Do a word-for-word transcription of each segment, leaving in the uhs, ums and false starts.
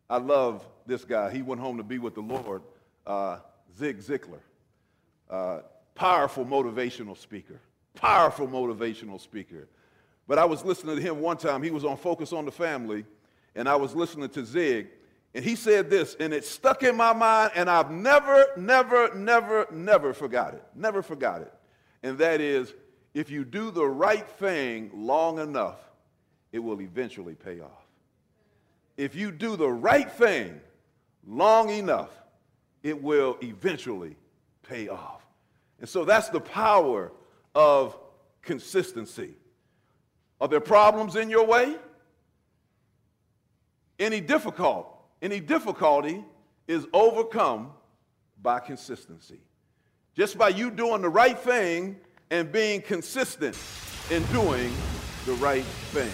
I love this guy. He went home to be with the Lord, uh, Zig Ziglar. Uh, powerful motivational speaker. Powerful motivational speaker. But I was listening to him one time. He was on Focus on the Family, and I was listening to Zig, and he said this, and it stuck in my mind, and I've never, never, never, never forgot it. Never forgot it. And that is, if you do the right thing long enough, it will eventually pay off. If you do the right thing long enough, it will eventually pay off. And so that's the power of consistency. Are there problems in your way? Any difficult, any difficulty is overcome by consistency. Just by you doing the right thing and being consistent in doing the right thing.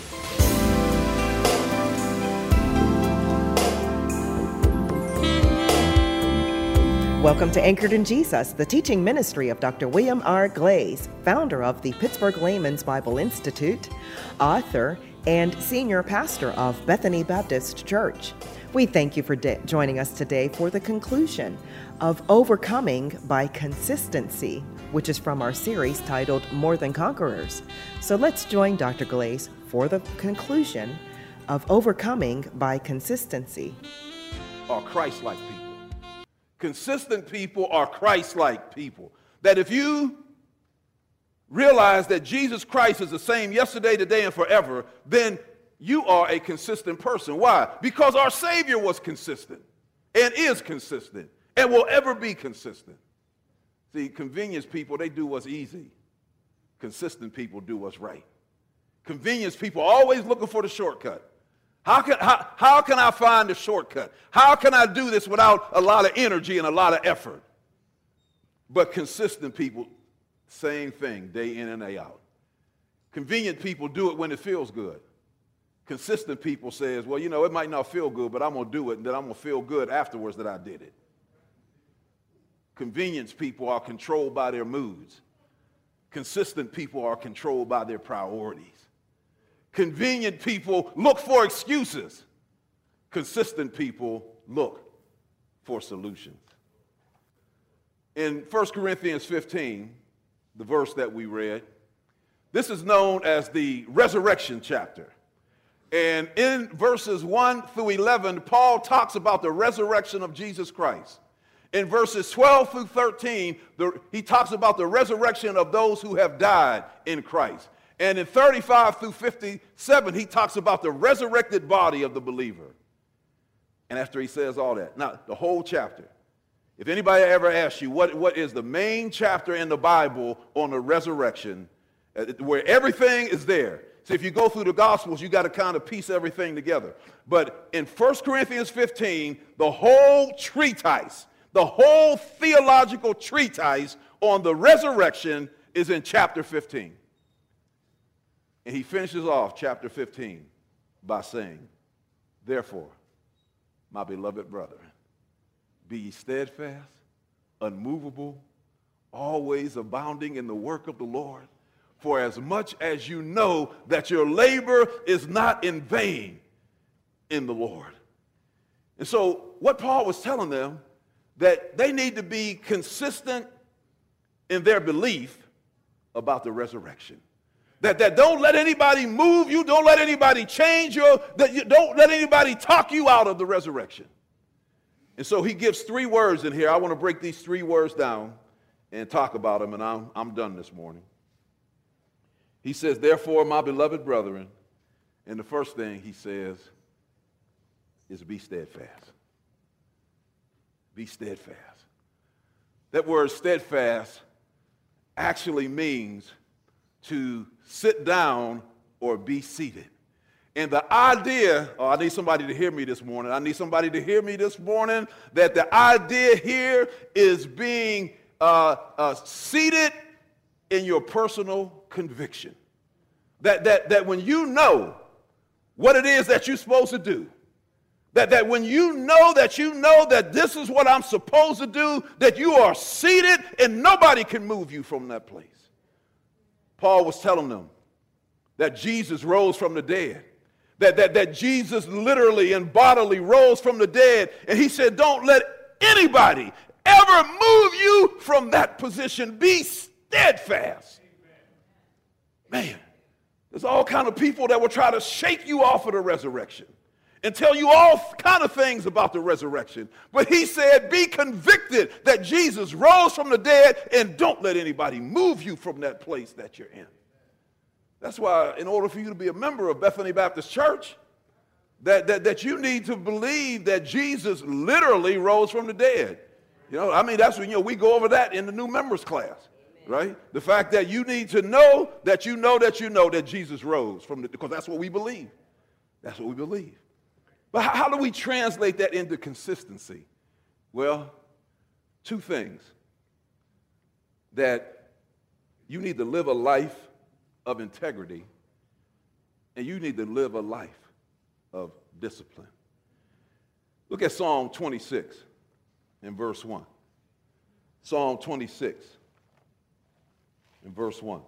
Welcome to Anchored in Jesus, the teaching ministry of Doctor William R. Glaze, founder of the Pittsburgh Layman's Bible Institute, author, and senior pastor of Bethany Baptist Church. We thank you for de- joining us today for the conclusion of Overcoming by Consistency, which is from our series titled More Than Conquerors. So let's join Doctor Glaze for the conclusion of Overcoming by Consistency. Are Christ-like people. Consistent people are Christ-like people. That if you realize that Jesus Christ is the same yesterday, today, and forever, then you are a consistent person. Why? Because our Savior was consistent and is consistent and will ever be consistent. See, convenience people, they do what's easy. Consistent people do what's right. Convenience people are always looking for the shortcut. How can, how, how can I find the shortcut? How can I do this without a lot of energy and a lot of effort? But consistent people, same thing, day in and day out. Convenient people do it when it feels good. Consistent people says, well, you know, it might not feel good, but I'm going to do it, and then I'm going to feel good afterwards that I did it. Convenience people are controlled by their moods. Consistent people are controlled by their priorities. Convenient people look for excuses. Consistent people look for solutions. In First Corinthians fifteen, the verse that we read, this is known as the resurrection chapter. And in verses one through eleven, Paul talks about the resurrection of Jesus Christ. In verses twelve through thirteen, the, he talks about the resurrection of those who have died in Christ. And in thirty-five through fifty-seven, he talks about the resurrected body of the believer. And after he says all that, now the whole chapter, if anybody ever asks you what, what is the main chapter in the Bible on the resurrection, uh, where everything is there. So if you go through the Gospels, you got to kind of piece everything together. But in First Corinthians fifteen, the whole treatise, the whole theological treatise on the resurrection is in chapter fifteen. And he finishes off chapter fifteen by saying, therefore, my beloved brethren, be ye steadfast, unmovable, always abounding in the work of the Lord, for as much as you know that your labor is not in vain in the Lord. And so what Paul was telling them, that they need to be consistent in their belief about the resurrection. That, that don't let anybody move you, don't let anybody change you, that you don't let anybody talk you out of the resurrection. And so he gives three words in here. I want to break these three words down and talk about them, and I'm, I'm done this morning. He says, therefore, my beloved brethren, and the first thing he says is be steadfast. Be steadfast. That word steadfast actually means to sit down or be seated. And the idea, oh, I need somebody to hear me this morning. I need somebody to hear me this morning that the idea here is being uh, uh, seated in your personal conviction. That, that, that when you know what it is that you're supposed to do, that, that when you know that you know that this is what I'm supposed to do, that you are seated and nobody can move you from that place. Paul was telling them that Jesus rose from the dead, that, that, that Jesus literally and bodily rose from the dead. And he said, don't let anybody ever move you from that position. Be steadfast. Man, there's all kind of people that will try to shake you off of the resurrection and tell you all kind of things about the resurrection. But he said, be convicted that Jesus rose from the dead, and don't let anybody move you from that place that you're in. That's why in order for you to be a member of Bethany Baptist Church, that, that, that you need to believe that Jesus literally rose from the dead. You know, I mean, that's when, you know, we go over that in the new members class, right? The fact that you need to know that you know that you know that Jesus rose from the, because that's what we believe. That's what we believe. But how, how do we translate that into consistency? Well, two things. That you need to live a life of integrity, and you need to live a life of discipline. Look at Psalm twenty-six in verse one. Psalm twenty-six in verse one.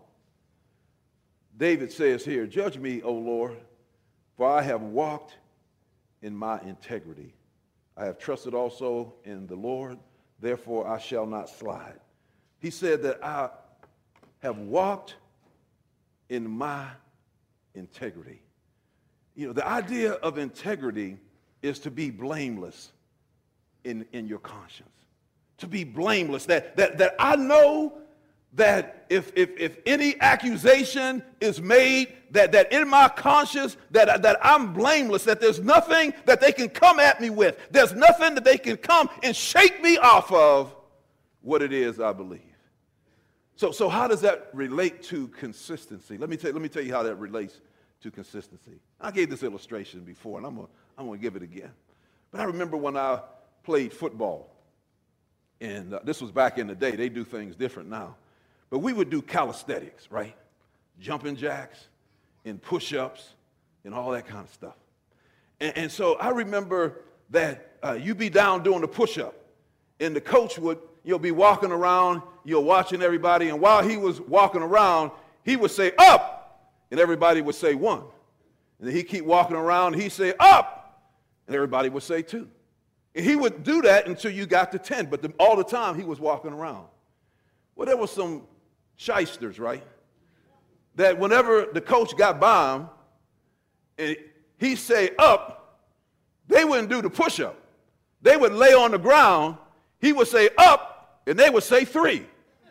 David says here, judge me, O Lord, for I have walked in my integrity. I have trusted also in the Lord, therefore I shall not slide. He said that I have walked in my integrity. You know, the idea of integrity is to be blameless in, in your conscience. To be blameless, that, that, that I know that if, if, if any accusation is made, that, that in my conscience, that, that I'm blameless, that there's nothing that they can come at me with. There's nothing that they can come and shake me off of what it is I believe. So, so how does that relate to consistency? Let me, tell, let me tell you how that relates to consistency. I gave this illustration before, and I'm going I'm going to give it again. But I remember when I played football, and uh, this was back in the day. They do things different now. But we would do calisthenics, right? Jumping jacks and push-ups and all that kind of stuff. And, and so I remember that uh, you'd be down doing the push-up, and the coach would, you'll be walking around, you're watching everybody, and while he was walking around, he would say, up, and everybody would say one. And then he'd keep walking around, and he'd say, up, and everybody would say two. And he would do that until you got to ten, but the, all the time he was walking around. Well, there was some shysters, right? That whenever the coach got by him, and he'd say up, they wouldn't do the push-up. They would lay on the ground, he would say up, and they would say three.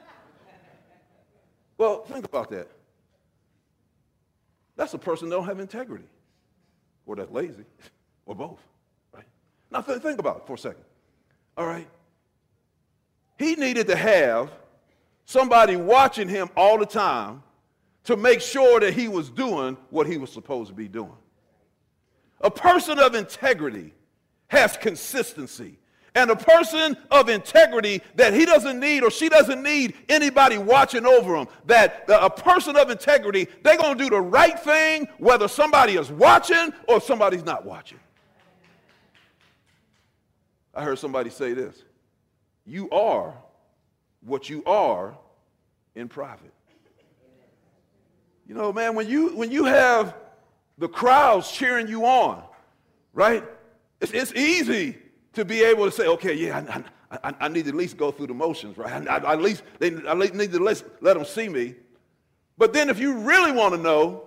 Well, think about that. That's a person that don't have integrity, or that's lazy, or both, right? Now th- think about it for a second. All right? He needed to have somebody watching him all the time to make sure that he was doing what he was supposed to be doing. A person of integrity has consistency. And a person of integrity that he doesn't need or she doesn't need anybody watching over him. That a person of integrity, they're going to do the right thing whether somebody is watching or somebody's not watching. I heard somebody say this. You are what you are in private. You know, man, when you when you have the crowds cheering you on, right? It's, it's easy to be able to say, okay, yeah, I, I, I need to at least go through the motions, right? I, I, at least they I need to let, let them see me. But then if you really want to know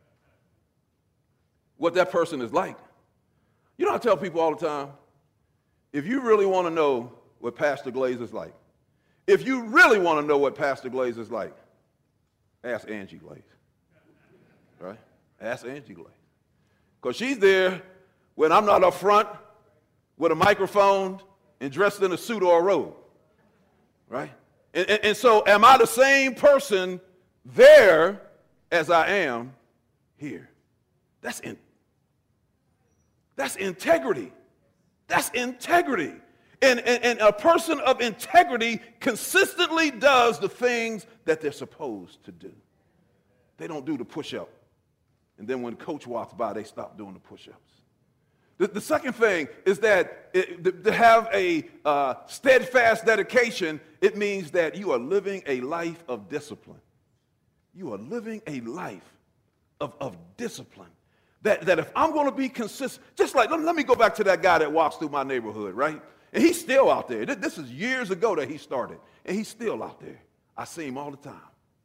what that person is like, you know, I tell people all the time, if you really want to know what Pastor Glaze is like, if you really want to know what Pastor Glaze is like, ask Angie Glaze, right? Ask Angie Glaze. Because she's there when I'm not up front with a microphone and dressed in a suit or a robe, right? And, and, and so am I the same person there as I am here? That's, in, that's integrity. That's integrity. And, and, and a person of integrity consistently does the things that they're supposed to do. They don't do the push-up. And then when coach walks by, they stop doing the push-ups. The, the second thing is that it, to have a uh, steadfast dedication, it means that you are living a life of discipline. You are living a life of, of discipline. That, that if I'm going to be consistent, just like, let, let me go back to that guy that walks through my neighborhood, right? And he's still out there. This is years ago that he started, and he's still out there. I see him all the time.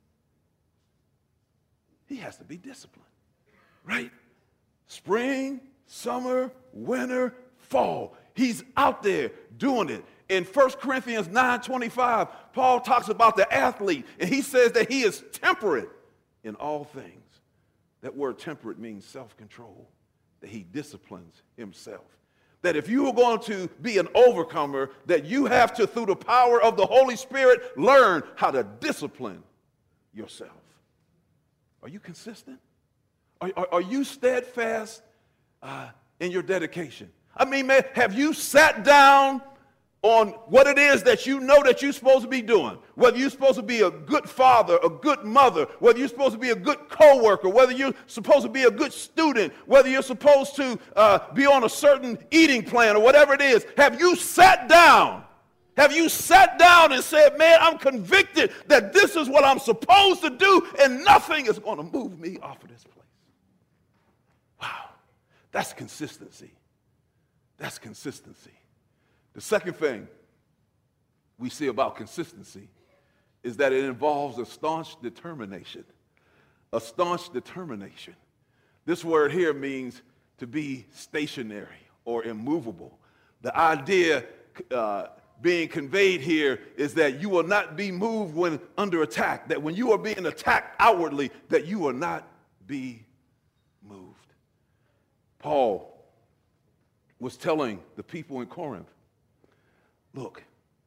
He has to be disciplined, right? Spring, summer, winter, fall. He's out there doing it. In First Corinthians nine twenty-five, Paul talks about the athlete, and he says that he is temperate in all things. That word temperate means self-control, that he disciplines himself. That if you are going to be an overcomer, that you have to, through the power of the Holy Spirit, learn how to discipline yourself. Are you consistent? Are, are, are you steadfast uh, in your dedication? I mean, man, have you sat down on what it is that you know that you're supposed to be doing? Whether you're supposed to be a good father, a good mother, whether you're supposed to be a good co-worker, whether you're supposed to be a good student, whether you're supposed to uh, be on a certain eating plan or whatever it is. Have you sat down? Have you sat down and said, man, I'm convicted that this is what I'm supposed to do and nothing is going to move me off of this place? Wow, that's consistency. That's consistency. The second thing we see about consistency is that it involves a staunch determination. A staunch determination. This word here means to be stationary or immovable. The idea uh, being conveyed here is that you will not be moved when under attack, that when you are being attacked outwardly, that you will not be moved. Paul was telling the people in Corinth, look,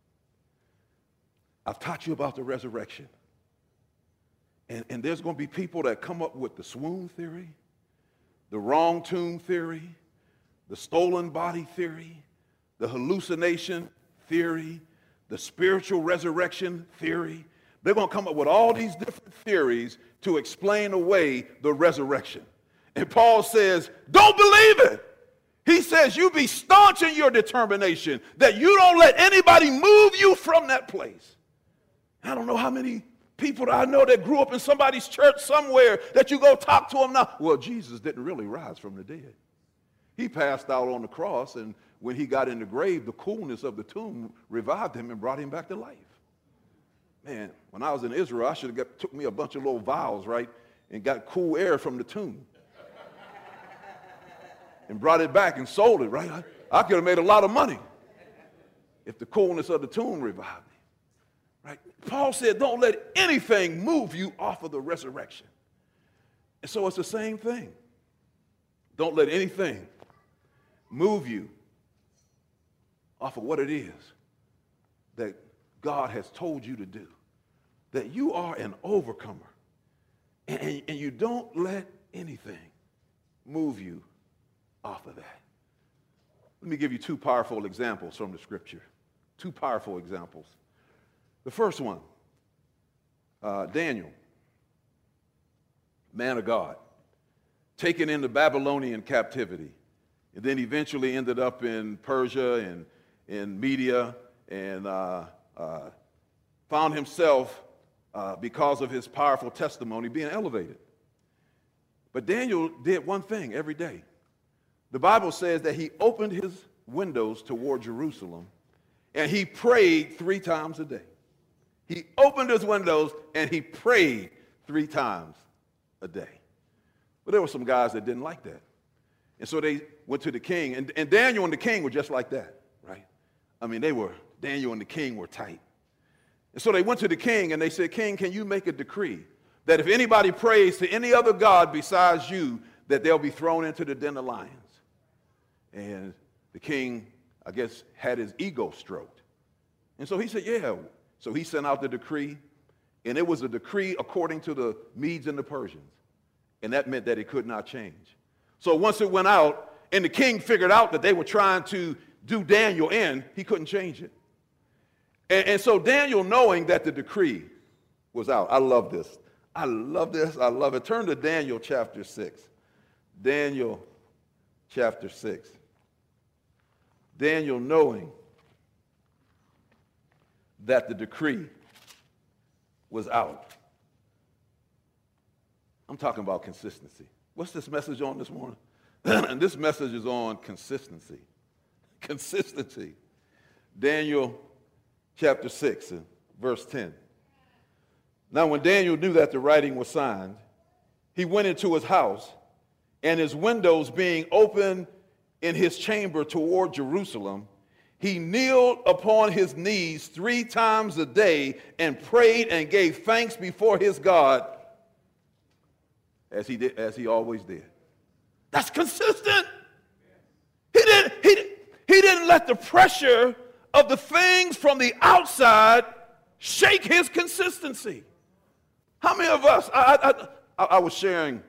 I've taught you about the resurrection. And, and there's going to be people that come up with the swoon theory, the wrong tomb theory, the stolen body theory, the hallucination theory, the spiritual resurrection theory. They're going to come up with all these different theories to explain away the resurrection. And Paul says, don't believe it. He says, you be staunch in your determination, that you don't let anybody move you from that place. I don't know how many people that I know that grew up in somebody's church somewhere that you go talk to them now. Well, Jesus didn't really rise from the dead. He passed out on the cross, and when he got in the grave, the coolness of the tomb revived him and brought him back to life. Man, when I was in Israel, I should have got, took me a bunch of little vials, right, and got cool air from the tomb and brought it back and sold it, right? I, I could have made a lot of money if the coolness of the tomb revived me, right? Paul said, don't let anything move you off of the resurrection. And so it's the same thing. Don't let anything move you off of what it is that God has told you to do, that you are an overcomer, and, and, and you don't let anything move you off of that. Let me give you two powerful examples from the scripture. Two powerful examples. The first one, uh, Daniel, man of God, taken into Babylonian captivity, and then eventually ended up in Persia and in Media, and uh, uh, found himself, uh, because of his powerful testimony, being elevated. But Daniel did one thing every day. The Bible says that he opened his windows toward Jerusalem, and he prayed three times a day. He opened his windows, and he prayed three times a day. But there were some guys that didn't like that. And so they went to the king, and, and Daniel and the king were just like that, right? I mean, they were, Daniel and the king were tight. And so they went to the king, and they said, King, can you make a decree that if anybody prays to any other god besides you, that they'll be thrown into the den of lions? And the king, I guess, had his ego stroked. And so he said, yeah. So he sent out the decree, and it was a decree according to the Medes and the Persians. And that meant that it could not change. So once it went out, and the king figured out that they were trying to do Daniel in, he couldn't change it. And, and so Daniel, knowing that the decree was out, I love this. I love this. I love it. Turn to Daniel chapter six. Daniel chapter six. Daniel, knowing that the decree was out. I'm talking about consistency. What's this message on this morning? And this message is on consistency. Consistency. Daniel chapter six and verse ten. Now when Daniel knew that the writing was signed, he went into his house, and his windows being open in his chamber toward Jerusalem, he kneeled upon his knees three times a day and prayed and gave thanks before his God, as he did, as he always did. That's consistent. He didn't, he, he didn't let the pressure of the things from the outside shake his consistency. How many of us, I, I, I, I was sharing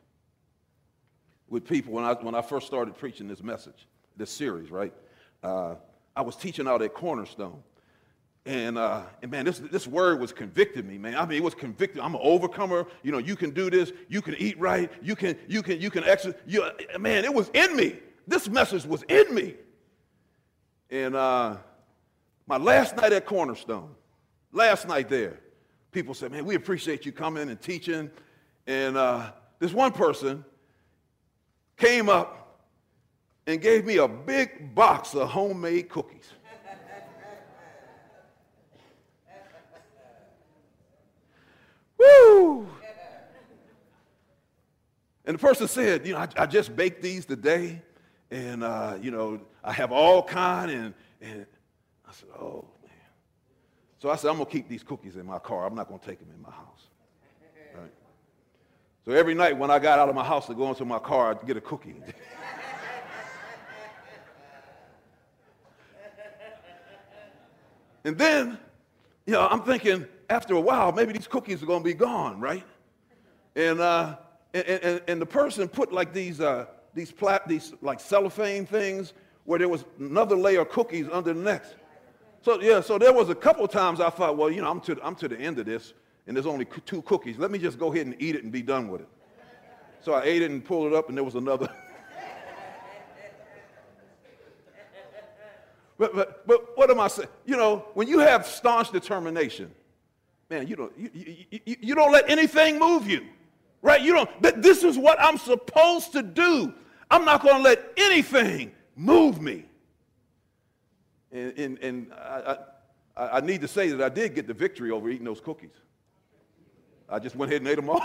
with people when I, when I first started preaching this message, this series, right? Uh, I was teaching out at Cornerstone. And, uh, and man, this, this word was convicting me, man. I mean, it was convicting. I'm an overcomer. You know, you can do this. You can eat right. You can, you can, you can exercise. You, man, it was in me. This message was in me. And uh, my last night at Cornerstone, last night there, people said, man, we appreciate you coming and teaching. And uh, this one person came up and gave me a big box of homemade cookies. Woo! And the person said, you know, I, I just baked these today, and, uh, you know, I have all kind, and, and I said, oh, man. So I said, I'm going to keep these cookies in my car. I'm not going to take them in my house. Right? So every night when I got out of my house to go into my car, I'd get a cookie. And then, you know, I'm thinking, after a while, maybe these cookies are going to be gone, right? And, uh, and, and, and the person put like these, uh, these, plat- these like cellophane things where there was another layer of cookies under the next. So, yeah, so there was a couple times I thought, well, you know, I'm to, I'm to the end of this, and there's only two cookies. Let me just go ahead and eat it and be done with it. So I ate it and pulled it up, and there was another. but, but, but what am I saying? You know, when you have staunch determination, man, you don't, you, you, you, you don't let anything move you, right? You don't, but this is what I'm supposed to do. I'm not going to let anything move me. And, and, and I, I, I need to say that I did get the victory over eating those cookies. I just went ahead and ate them all.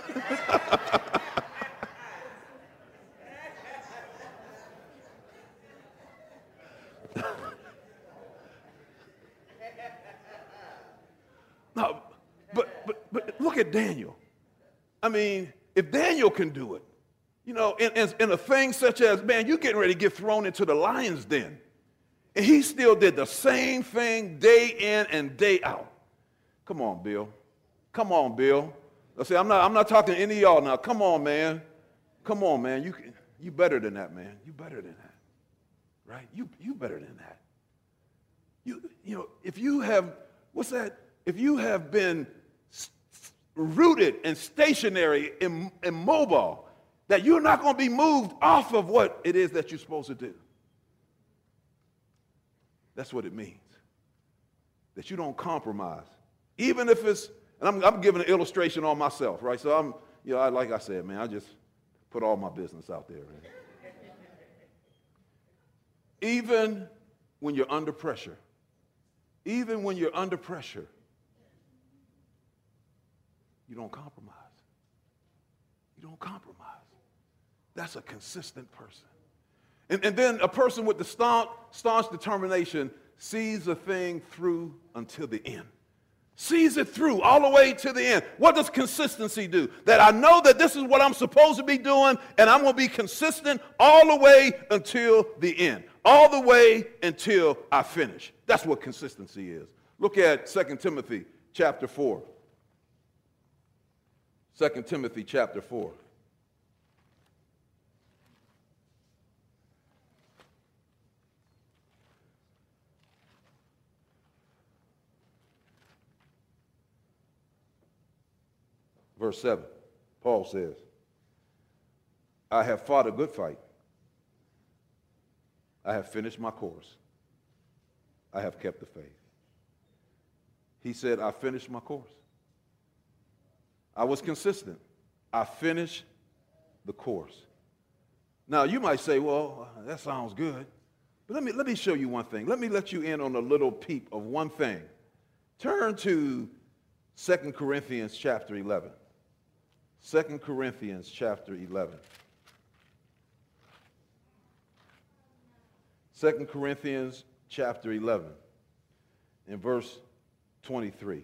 No, but, but, but look at Daniel. I mean, if Daniel can do it, you know, in, in, in a thing such as, man, you're getting ready to get thrown into the lion's den. And he still did the same thing day in and day out. Come on, Bill. Come on, Bill. I say, I'm not, I'm not talking to any of y'all now. Come on, man. Come on, man. You, you better than that, man. You better than that. Right? You, you better than that. You, you know, if you have, what's that? If you have been rooted and stationary and immobile, that you're not going to be moved off of what it is that you're supposed to do. That's what it means. That you don't compromise. Even if it's, and I'm, I'm giving an illustration on myself, right? So I'm, you know, I, like I said, man, I just put all my business out there, man. Even when you're under pressure, even when you're under pressure, you don't compromise. You don't compromise. That's a consistent person. And, and then a person with the staunch, staunch determination sees a thing through until the end. Sees it through all the way to the end. What does consistency do? That I know that this is what I'm supposed to be doing, and I'm going to be consistent all the way until the end. All the way until I finish. That's what consistency is. Look at Second Timothy chapter four. Second Timothy chapter four. Verse seven, Paul says, I have fought a good fight. I have finished my course. I have kept the faith. He said, I finished my course. I was consistent. I finished the course. Now, you might say, well, that sounds good. But let me, let me show you one thing. Let me let you in on a little peep of one thing. Turn to Second Corinthians chapter eleven. Second Corinthians chapter eleven. Second Corinthians chapter eleven, in verse twenty-three.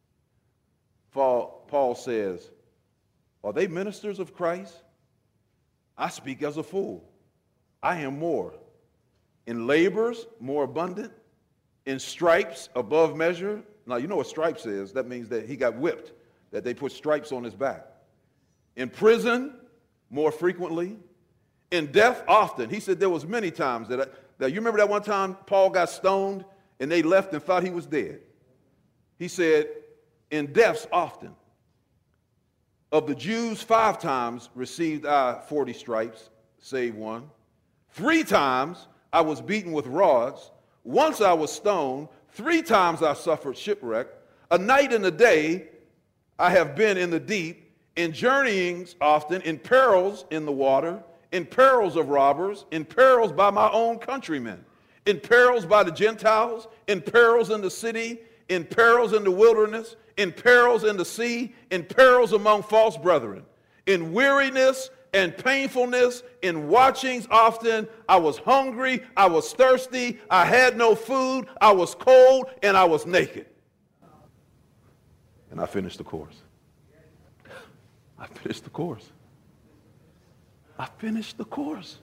Paul, Paul says, are they ministers of Christ? I speak as a fool. I am more. In labors, more abundant. In stripes, above measure. Now, you know what stripes is. That means that he got whipped, that they put stripes on his back. In prison, more frequently. In death, often. He said there was many times that, I, that you remember that one time Paul got stoned and they left and thought he was dead. He said, in deaths, often. Of the Jews, five times received I forty stripes, save one. Three times I was beaten with rods. Once I was stoned. Three times I suffered shipwreck. A night and a day I have been in the deep, in journeyings often, in perils in the water, in perils of robbers, in perils by my own countrymen, in perils by the Gentiles, in perils in the city, in perils in the wilderness, in perils in the sea, in perils among false brethren, in weariness and painfulness, in watchings often. I was hungry, I was thirsty, I had no food, I was cold, and I was naked. And I finished the course. I finished the course. I finished the course.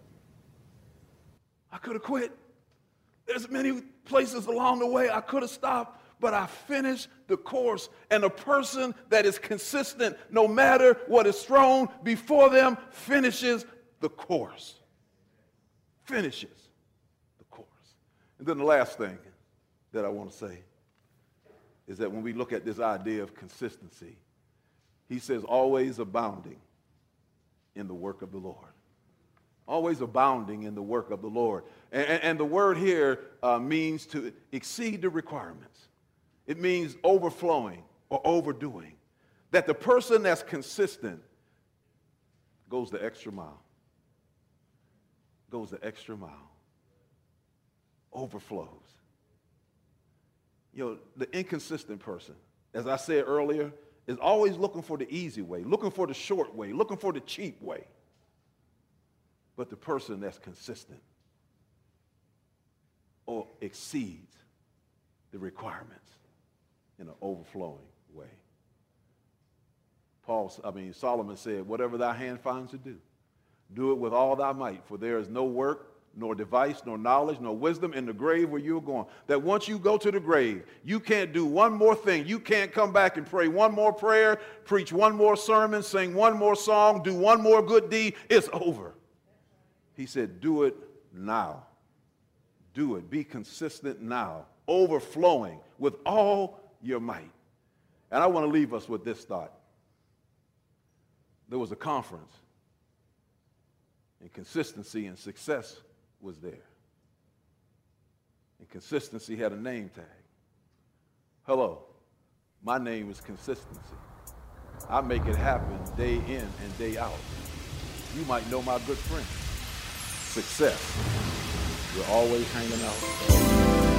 I could have quit. There's many places along the way I could have stopped, but I finished the course. And a person that is consistent, no matter what is thrown before them, finishes the course. Finishes the course. And then the last thing that I want to say is that when we look at this idea of consistency, he says always abounding in the work of the Lord. Always abounding in the work of the Lord. And, and, and the word here uh, means to exceed the requirements. It means overflowing or overdoing. That the person that's consistent goes the extra mile. Goes the extra mile. Overflows. You know, the inconsistent person, as I said earlier, is always looking for the easy way, looking for the short way, looking for the cheap way. But the person that's consistent or exceeds the requirements in an overflowing way. Paul, I mean, Solomon said, whatever thy hand finds to do, do it with all thy might, for there is no work, nor device, nor knowledge, nor wisdom in the grave where you're going. That once you go to the grave, you can't do one more thing. You can't come back and pray one more prayer, preach one more sermon, sing one more song, do one more good deed. It's over. He said, do it now. Do it. Be consistent now, overflowing with all your might. And I want to leave us with this thought. There was a conference, and consistency and success was there. And consistency had a name tag. Hello, my name is consistency. I make it happen day in and day out. You might know my good friend. Success. We're always hanging out.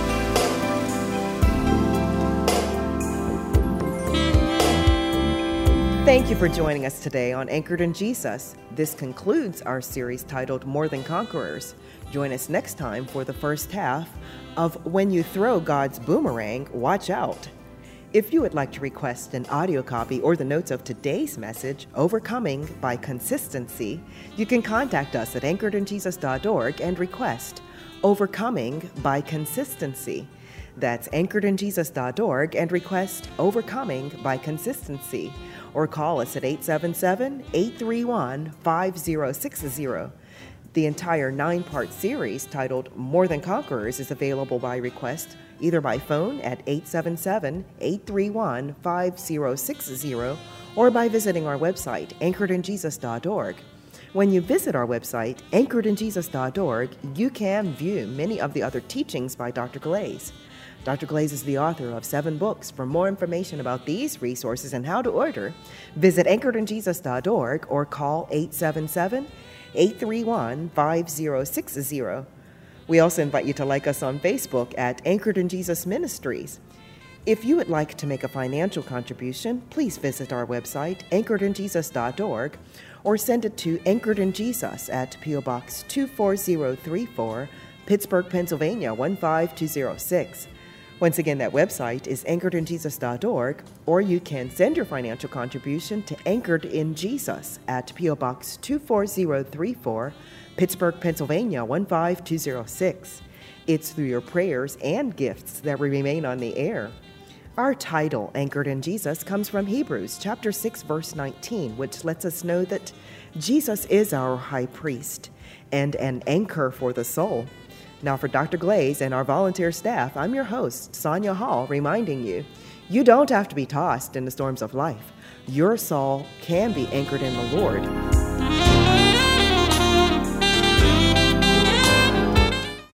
Thank you for joining us today on Anchored in Jesus. This concludes our series titled More Than Conquerors. Join us next time for the first half of When You Throw God's Boomerang, Watch Out. If you would like to request an audio copy or the notes of today's message, Overcoming by Consistency, you can contact us at anchored in jesus dot org and request Overcoming by Consistency. That's anchored in jesus dot org and request Overcoming by Consistency. Or call us at eight seven seven, eight three one, five zero six zero. The entire nine-part series titled More Than Conquerors is available by request either by phone at eight seven seven, eight three one, five zero six zero or by visiting our website, anchored in jesus dot org. When you visit our website, anchored in jesus dot org, you can view many of the other teachings by Doctor Glaze. Doctor Glaze is the author of seven books. For more information about these resources and how to order, visit anchored in jesus dot org or call eight seven seven, eight three one, five zero six zero. We also invite you to like us on Facebook at Anchored in Jesus Ministries. If you would like to make a financial contribution, please visit our website, anchored in jesus dot org, or send it to Anchored in Jesus at P O Box two four zero three four, Pittsburgh, Pennsylvania one five two zero six. Once again, that website is anchored in jesus dot org, or you can send your financial contribution to Anchored in Jesus at P O Box two four zero three four, Pittsburgh, Pennsylvania one five two zero six. It's through your prayers and gifts that we remain on the air. Our title, Anchored in Jesus, comes from Hebrews chapter six, verse nineteen, which lets us know that Jesus is our high priest and an anchor for the soul. Now for Doctor Glaze and our volunteer staff, I'm your host, Sonia Hall, reminding you, you don't have to be tossed in the storms of life. Your soul can be anchored in the Lord.